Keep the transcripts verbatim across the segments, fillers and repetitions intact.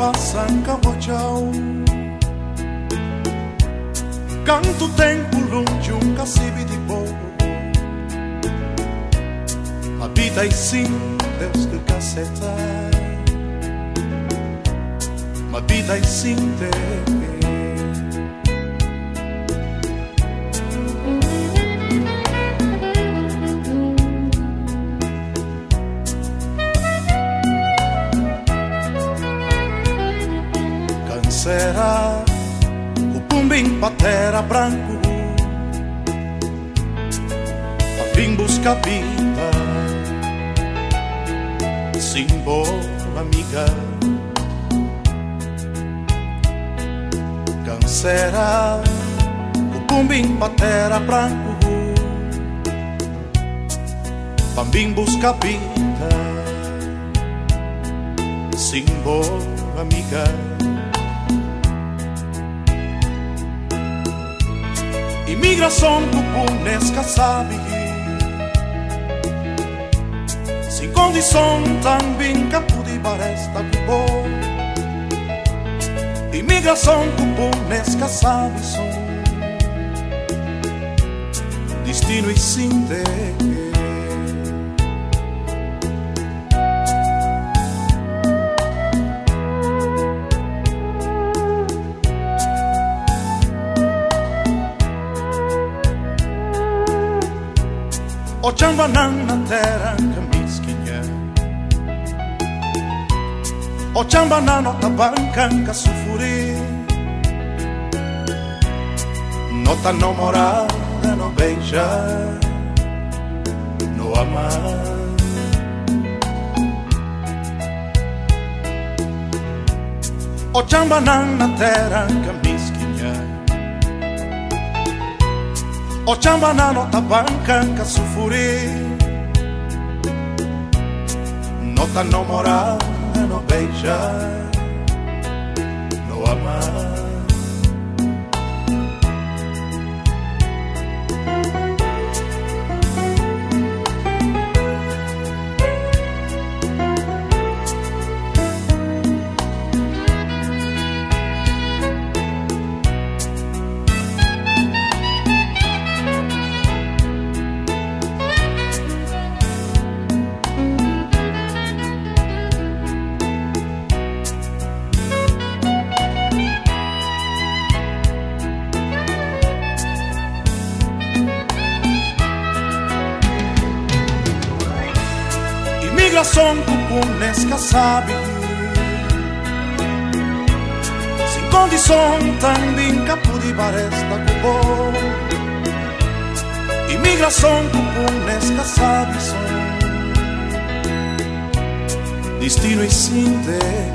passam cavocciao. Canto tempo longe un cassivi di poco. La vita è sim desde cassetta. La vita è sim te. Cansera Pumbing patera branco a vim busca vida simbolo amiga Cansera o pumbing patera branco a vim busca vida simbolo amiga Imigração cupunesca sabe Sem condição também campo de baresta cupo Imigração cupunesca sabe som Destino e sinte O chambanan na terra camisquinha O chambanan no tabancan ca sufuri No ta namorada no beija No amar O chambanan na terra camisquinha O chambana no tabancan ca sufuri No ta namorada no beija No amar Imigração cupunesca sabe Sem condição também capo de baresta cupo Imigração cupunesca sabe som Destino e sinte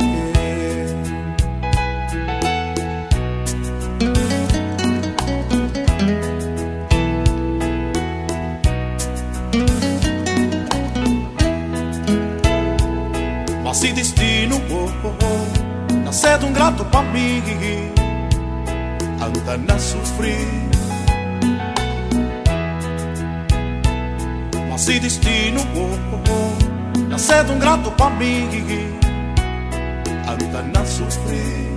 Ma se destino oh, oh, oh, nasce um grato pra mim Anda a sofrer Ma se destino oh, oh, oh, nasce um grato pra mim Anda a sofrer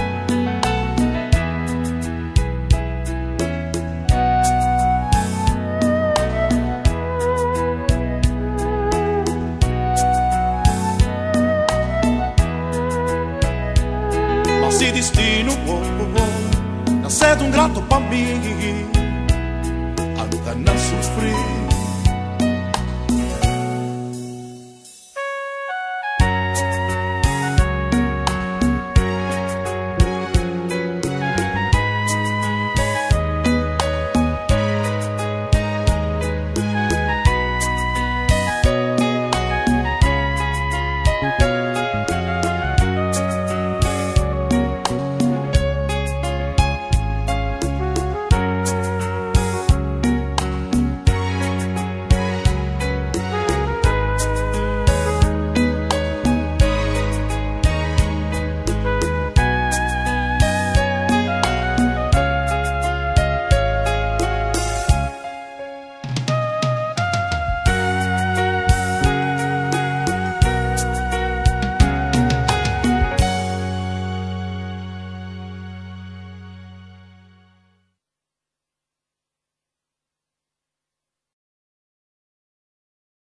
Se destino oh, oh, oh, nasce um grato pra mim Anda a sofrer